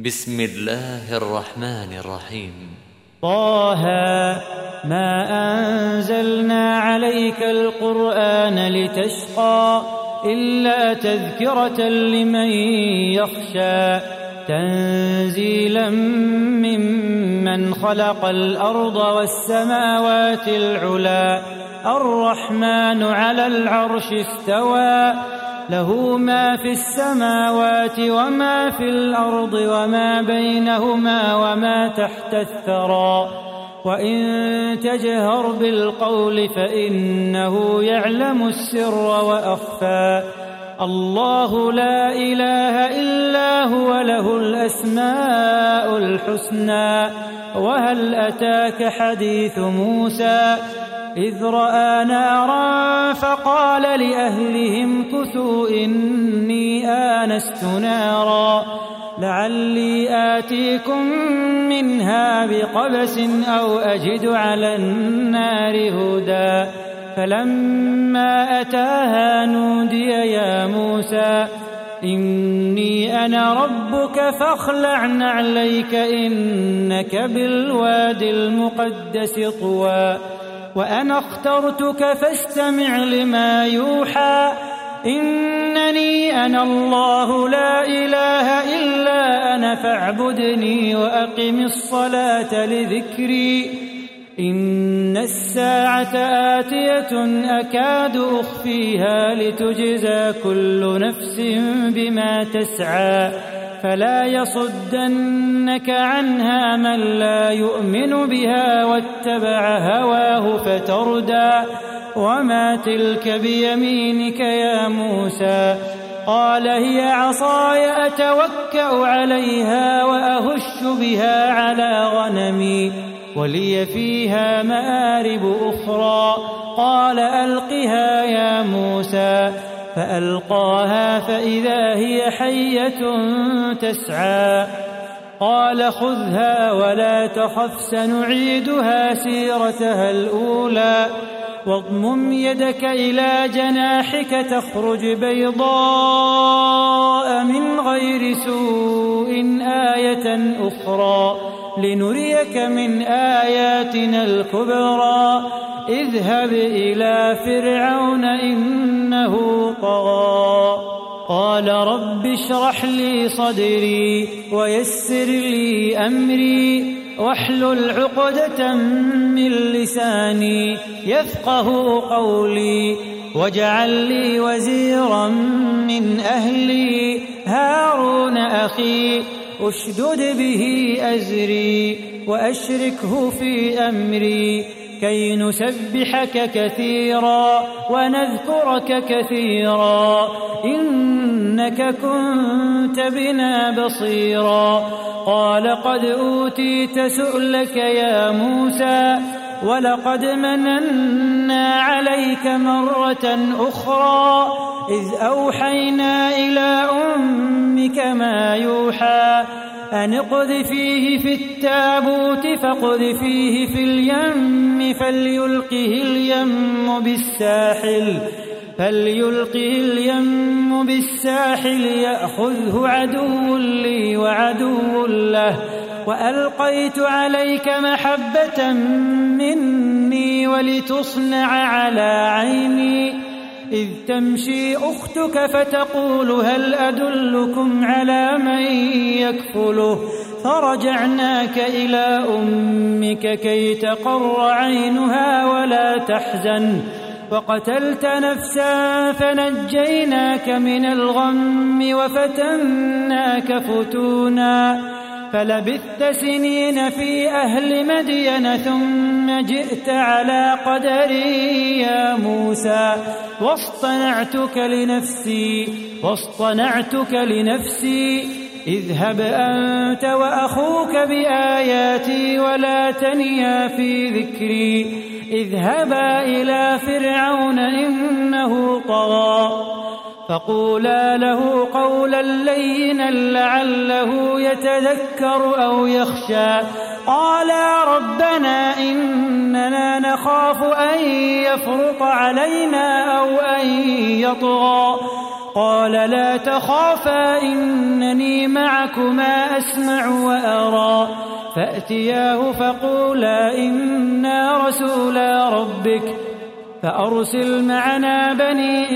بسم الله الرحمن الرحيم. طه ما أنزلنا عليك القرآن لتشقى إلا تذكرة لمن يخشى تنزيلا ممن خلق الأرض والسماوات العلى الرحمن على العرش استوى له ما في السماوات وما في الأرض وما بينهما وما تحت الثرى وإن تجهر بالقول فإنه يعلم السر وأخفى الله لا إله إلا هو له الأسماء الحسنى وهل أتاك حديث موسى إذ رأى نارا فقال لأهلهم كثوا إني آنست نارا لعلي آتيكم منها بقبس أو أجد على النار هدى فلما أتاها نودي يا موسى إني أنا ربك فاخلع نعليك إنك بالوادي المقدس طوى وأنا اخترتك فاستمع لما يوحى إنني أنا الله لا إله إلا أنا فاعبدني وأقم الصلاة لذكري إن الساعة آتية أكاد أخفيها لتجزى كل نفس بما تسعى فلا يصدنك عنها من لا يؤمن بها واتبع هواه فتردى وما تلك بيمينك يا موسى قال هي عصاي أتوكأ عليها وأهش بها على غنمي ولي فيها مآرب أخرى قال ألقها يا موسى فألقاها فإذا هي حية تسعى قال خذها ولا تخف سنعيدها سيرتها الأولى واضمم يدك إلى جناحك تخرج بيضاء من غير سوء آية أخرى لنريك من آياتنا الكبرى اذهب إلى فرعون إنه طغى قال رب اشرح لي صدري ويسر لي أمري واحلل عقدة من لساني يفقه قولي واجعل لي وزيرا من أهلي هارون أخي أشدد به أزري وأشركه في أمري كي نسبحك كثيرا ونذكرك كثيرا إنك كنت بنا بصيرا قال قد أوتيت سؤلك يا موسى ولقد مننا عليك مرة أخرى إذ أوحينا إلى أمك ما يوحى أن اقذفيه في التابوت فاقذفيه في اليم فليلقه اليم بالساحل يأخذه عدو لي وعدو له وألقيت عليك محبة مني ولتصنع على عيني إذ تمشي أختك فتقول هل أدلكم على من يكفله فرجعناك إلى أمك كي تقر عينها ولا تحزن وقتلت نفسا فنجيناك من الغم وفتناك فتونا فلبثت سنين في أهل مدين ثم جئت على قدري يا موسى واصطنعتك لنفسي اذهب أنت وأخوك بآياتي ولا تنيا في ذكري اذهبا إلى فرعون إنه طغى فقولا له قولا لينا لعله يتذكر أو يخشى قالا ربنا إننا نخاف أن يفرط علينا أو أن يطغى قال لا تخافا إنني معكما أسمع وأرى فأتياه فقولا إنا رسولا ربك فأرسل معنا بني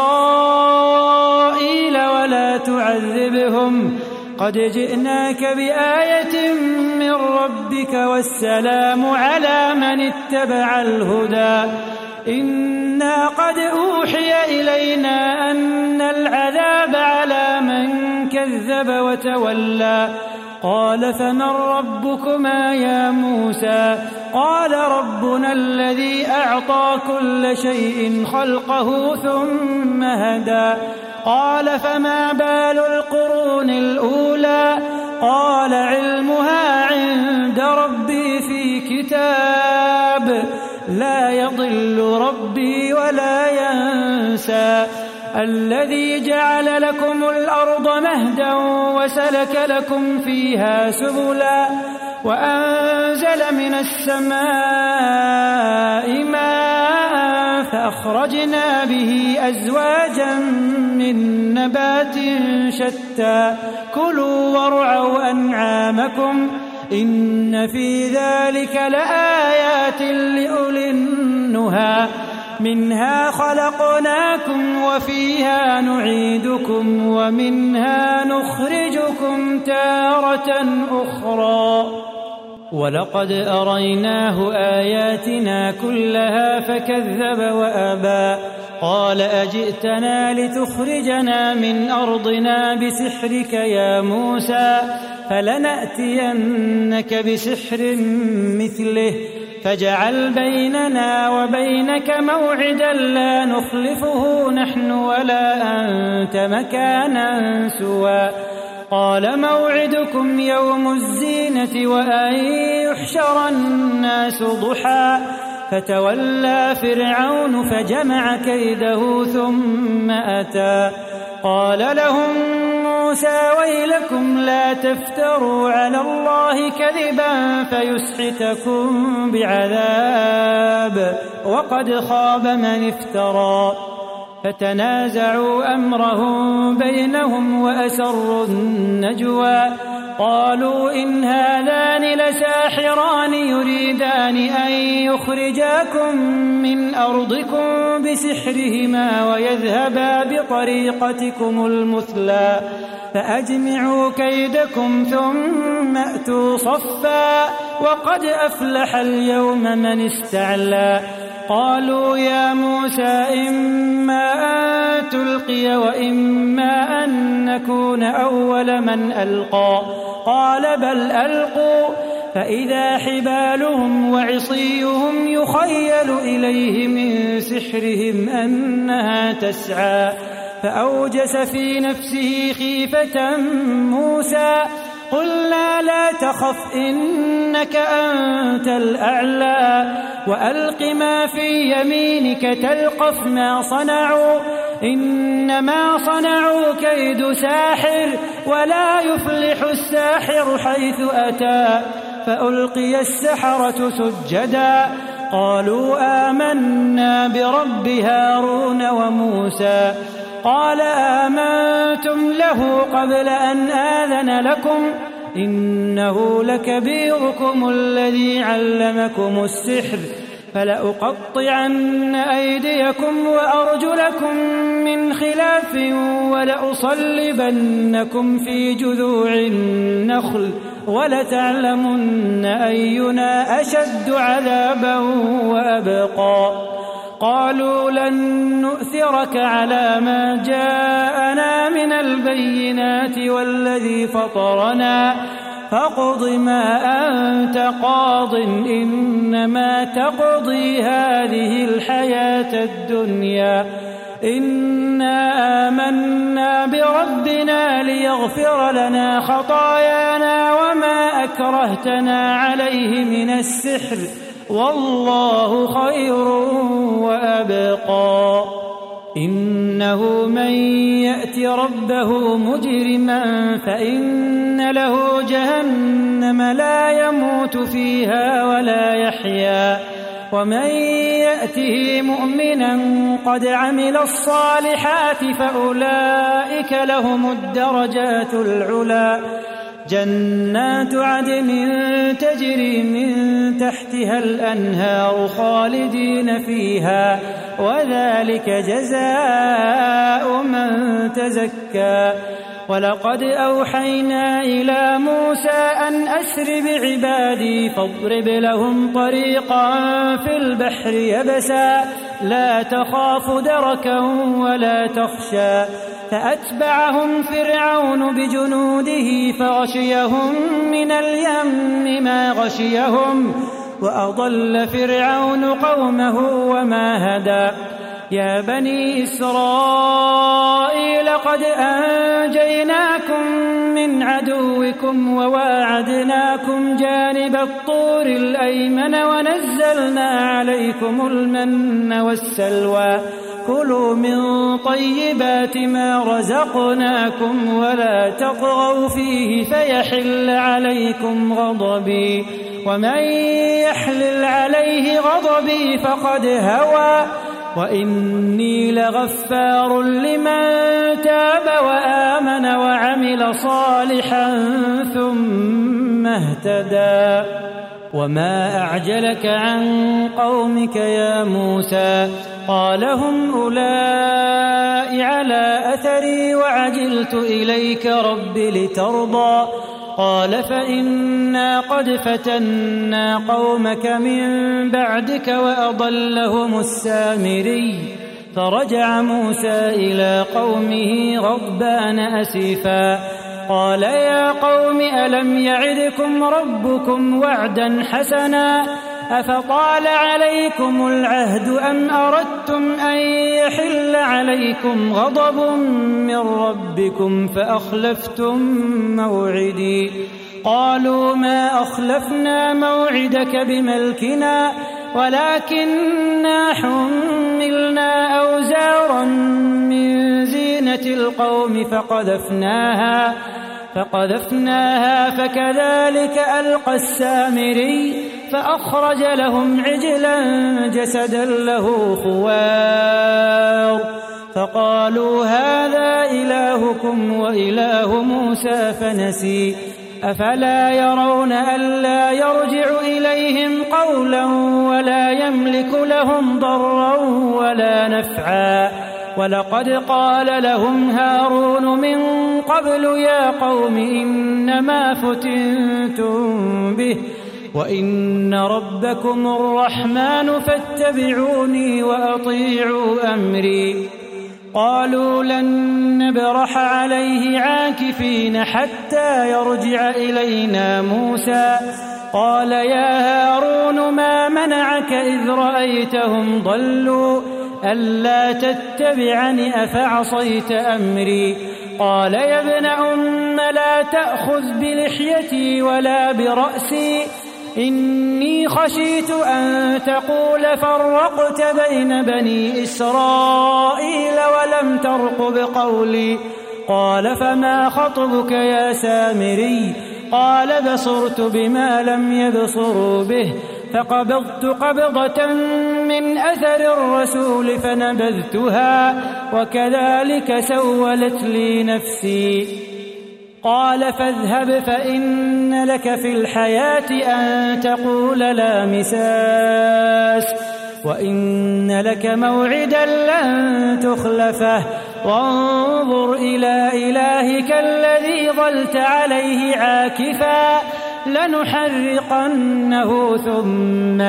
إسرائيل ولا تعذبهم قد جئناك بآية من ربك والسلام على من اتبع الهدى إنا قد أوحي إلينا أن العذاب على من كذب وتولى قال فمن ربكما يا موسى قال ربنا الذي أعطى كل شيء خلقه ثم هدى قال فما بال القرون الأولى قال علمها عند ربي في كتاب لا يضل ربي ولا ينسى الذي جعل لكم الأرض مهدا وسلك لكم فيها سبلا وأنزل من السماء ماء فأخرجنا به أزواجا من نبات شتى كلوا وارعوا أنعامكم إن في ذلك لآيات لأولي النهى منها خلقناكم وفيها نعيدكم ومنها نخرجكم تارة أخرى ولقد أريناه آياتنا كلها فكذب وأبى قال أجئتنا لتخرجنا من أرضنا بسحرك يا موسى فلنأتينك بسحر مثله فاجعل بيننا وبينك موعدا لا نخلفه نحن ولا أنت مكانا سوى قال موعدكم يوم الزينة وأن يحشر الناس ضحى فتولى فرعون فجمع كيده ثم أتى قال لهم موسى ويلكم لا تفتروا على الله كذبا فيسحتكم بعذاب وقد خاب من افترى فتنازعوا أمرهم بينهم وأسروا النجوى قالوا إن هذان لساحران يريدان أن يخرجاكم من أرضكم بسحرهما ويذهبا بطريقتكم المثلى فأجمعوا كيدكم ثم أتوا صفا وقد أفلح اليوم من استعلى قالوا يا موسى إما أن تلقي وإما أن نكون أول من ألقى قال بل ألقوا فإذا حبالهم وعصيهم يخيل إليه من سحرهم أنها تسعى فأوجس في نفسه خيفة موسى قلنا لا تخف إنك أنت الأعلى وألق ما في يمينك تلقف ما صنعوا إنما صنعوا كيد ساحر ولا يفلح الساحر حيث أتى فألقي السحرة سجدا قالوا آمنا برب هارون وموسى قال آمنتم له قبل أن آذن لكم إنه لكبيركم الذي علمكم السحر فلأقطعن أيديكم وأرجلكم من خلاف ولأصلبنكم في جذوع النخل ولتعلمن أينا أشد عذابا وأبقى قالوا لن نؤثرك على ما جاءنا من البينات والذي فطرنا فاقض ما أنت قاض إنما تقضي هذه الحياة الدنيا إنا آمنا بربنا ليغفر لنا خطايانا وما أكرهتنا عليه من السحر والله خير وأبقى إنه من يأت ربه مجرما فإن له جهنم لا يموت فيها ولا يحيا ومن يأته مؤمنا قد عمل الصالحات فأولئك لهم الدرجات العلى جنات عدن تجري من تحتها الأنهار خالدين فيها وذلك جزاء من تزكى ولقد أوحينا إلى موسى أن أسر بعبادي فاضرب لهم طريقا في البحر يبسا لا تخاف دركا ولا تخشى فأتبعهم فرعون بجنوده فغشيهم من اليم ما غشيهم وأضل فرعون قومه وما هدى يا بني إسرائيل قد أنجيناكم من عدوكم وواعدناكم جانب الطور الأيمن ونزلنا عليكم المن والسلوى كلوا من طيبات ما رزقناكم ولا تطغوا فيه فيحل عليكم غضبي ومن يحلل عليه غضبي فقد هوى وإني لغفار لمن تاب وآمن وعمل صالحا ثم اهتدى وما أعجلك عن قومك يا موسى قال هم أولئك على أثري وعجلت إليك رب لترضى قال فإنا قد فتنا قومك من بعدك وأضلهم السامري فرجع موسى إلى قومه غضبان أسفا قال يا قوم ألم يعدكم ربكم وعدا حسنا أفطال عليكم العهد أم أردتم أن يحل عليكم غضب من ربكم فأخلفتم موعدي قالوا ما أخلفنا موعدك بملكنا ولكننا حملنا أوزارا من زينة القوم فقذفناها فكذلك ألقى السامري فأخرج لهم عجلا جسدا له خوار فقالوا هذا إلهكم وإله موسى فنسي أفلا يرون ألا يرجع إليهم قولا ولا يملك لهم ضرا ولا نفعا ولقد قال لهم هارون من قبل يا قوم إنما فتنتم به وإن ربكم الرحمن فاتبعوني وأطيعوا أمري قالوا لن نبرح عليه عاكفين حتى يرجع إلينا موسى قال يا هارون ما منعك إذ رأيتهم ضلوا ألا تتبعني أفعصيت أمري قال يا ابن أم لا تأخذ بلحيتي ولا برأسي إني خشيت أن تقول فرقت بين بني إسرائيل ولم ترقب قولي قال فما خطبك يا سامري قال بصرت بما لم يبصروا به فقبضت قبضة من أثر الرسول فنبذتها وكذلك سولت لي نفسي قال فاذهب فإن لك في الحياة أن تقول لا مساس وإن لك موعدا لن تخلفه وانظر إلى إلهك الذي ظلت عليه عاكفا لنحرقنه ثم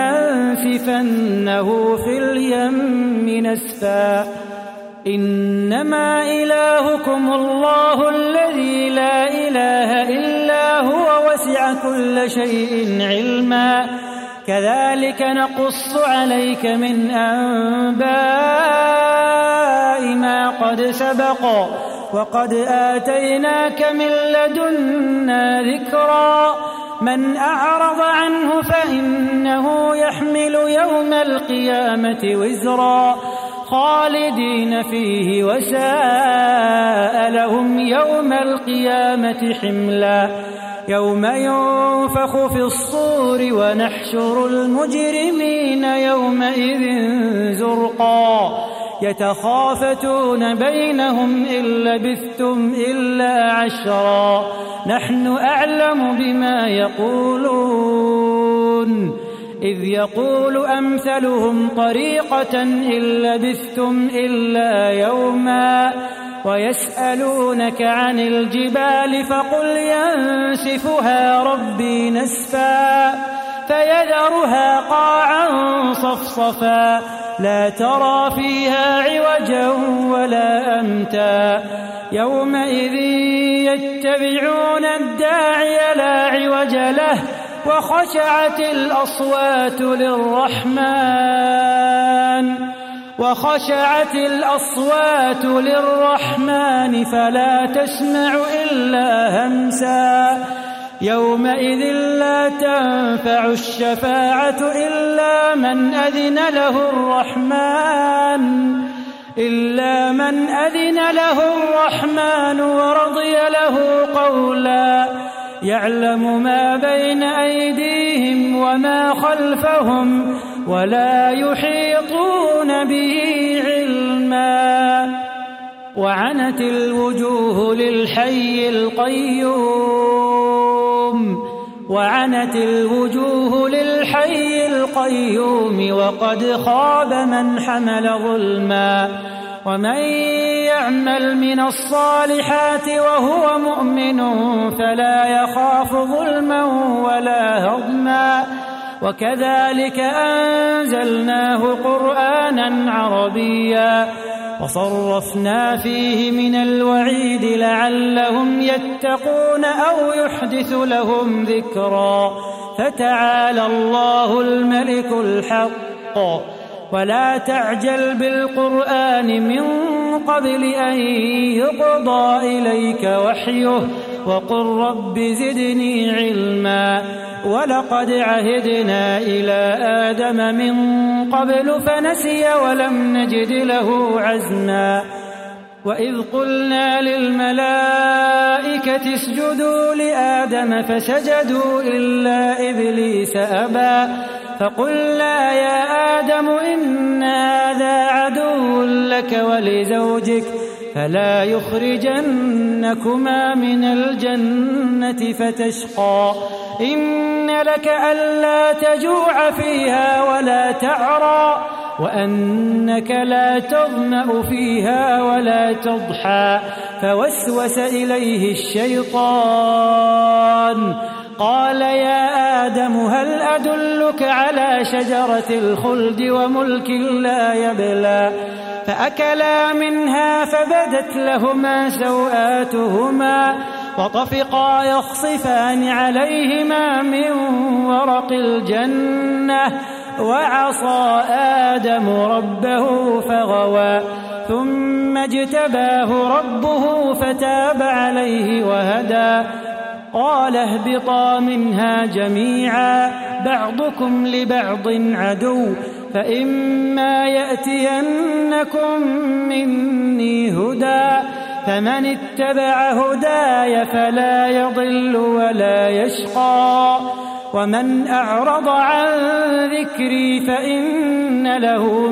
لننسفنه في اليم نسفا إنما إلهكم الله الذي لا إله إلا هو وسع كل شيء علما كذلك نقص عليك من أنباء ما قد سبق وقد آتيناك من لدنا ذكرا من أعرض عنه فإنه يحمل يوم القيامة وزرا خالدين فيه وساء لهم يوم القيامة حملا يوم ينفخ في الصور ونحشر المجرمين يومئذ زرقا يتخافتون بينهم إن لبثتم إلا 10 نحن أعلم بما يقولون إذ يقول أمثلهم طريقة إن لبثتم إلا يوما ويسألونك عن الجبال فقل ينسفها ربي نسفا فيذرها قاعا صفصفا لا ترى فيها عوجا ولا أمتا يومئذ يتبعون الداعي لا عوج له وخشعت الأصوات للرحمن فلا تسمع إلا همسا يومئذ لا تنفع الشفاعة إلا من أذن له الرحمن ورضي له قولا يعلم ما بين أيديهم وما خلفهم ولا يحيطون به علما وعنت الوجوه للحي القيوم وقد خاب من حمل ظلما ومن يعمل من الصالحات وهو مؤمن فلا يخاف ظلما ولا هضما وكذلك أنزلناه قرآنا عربيا وصرفنا فيه من الوعيد لعلهم يتقون أو يحدث لهم ذكرا فتعالى الله الملك الحق ولا تعجل بالقرآن من قبل أن يقضى إليك وحيه وقل رب زدني علما ولقد عهدنا إلى آدم من قبل فنسي ولم نجد له عزما وإذ قلنا للملائكة اسجدوا لآدم فسجدوا إلا إبليس أبى فقلنا يا آدم إن هذا عدو لك ولزوجك فلا يخرجنكما من الجنة فتشقى إن لك ألا تجوع فيها ولا تعرى وأنك لا تظمأ فيها ولا تضحى فوسوس إليه الشيطان قال يا آدم هل أدلك على شجرة الخلد وملك لا يبلى فأكلا منها فبدت لهما سوآتهما وطفقا يخصفان عليهما من ورق الجنة وعصى آدم ربه فغوى ثم اجتباه ربه فتاب عليه وهدى قال اهبطا منها جميعا بعضكم لبعض عدو فإما يأتينكم مني هدى فمن اتبع هداي فلا يضل ولا يشقى ومن أعرض عن ذكري فإن له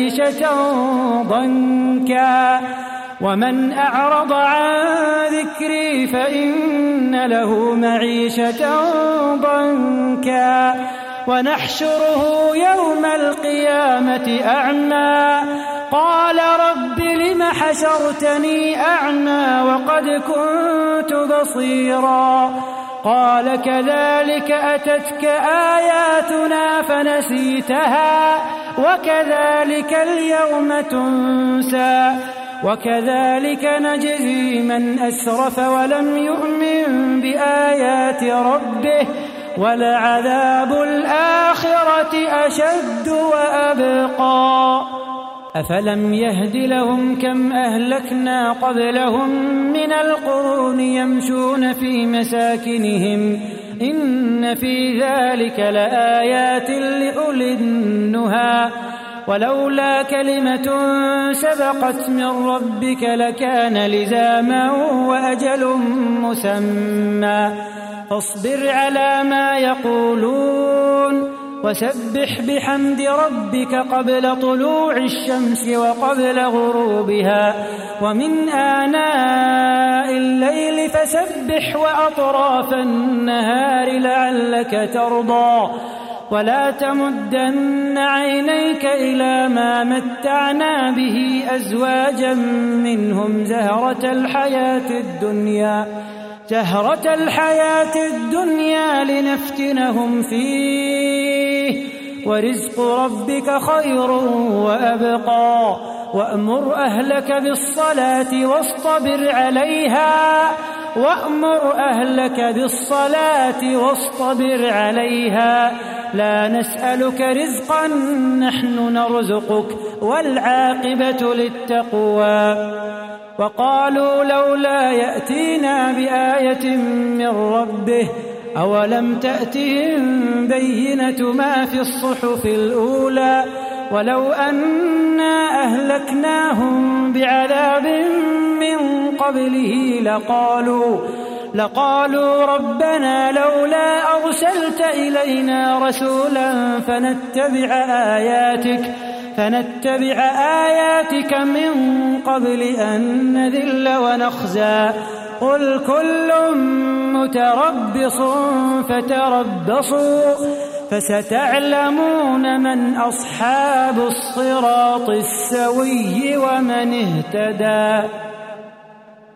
معيشة ضنكا ونحشره يوم القيامة أعمى قال رب لم حشرتني أعمى وقد كنت بصيرا قال كذلك أتتك آياتنا فنسيتها وكذلك اليوم تنسى وكذلك نجزي من أسرف ولم يؤمن بآيات ربه ولعذاب الآخرة أشد وأبقى أفلم يهد لهم كم أهلكنا قبلهم من القرون يمشون في مساكنهم إن في ذلك لآيات لأولي النهى ولولا كلمة سبقت من ربك لكان لزاما وأجل مسمى فاصبر على ما يقولون وسبح بحمد ربك قبل طلوع الشمس وقبل غروبها ومن آناء الليل فسبح وأطراف النهار لعلك ترضى ولا تمدن عينيك إلى ما متعنا به أزواجا منهم زهرة الحياة الدنيا لنفتنهم فيه ورزق ربك خير وأبقى وأمر أهلك بالصلاة واصطبر عليها لا نسألك رزقا نحن نرزقك والعاقبة للتقوى وقالوا لولا يأتينا بآية من ربه أولم تأتهم بينة ما في الصحف الأولى ولو أنا أهلكناهم بعذاب من قبله لقالوا ربنا لولا أرسلت إلينا رسولا فنتبع آياتك من قبل أن نذل ونخزى قل كل متربص فتربصوا فستعلمون من أصحاب الصراط السوي ومن اهتدى.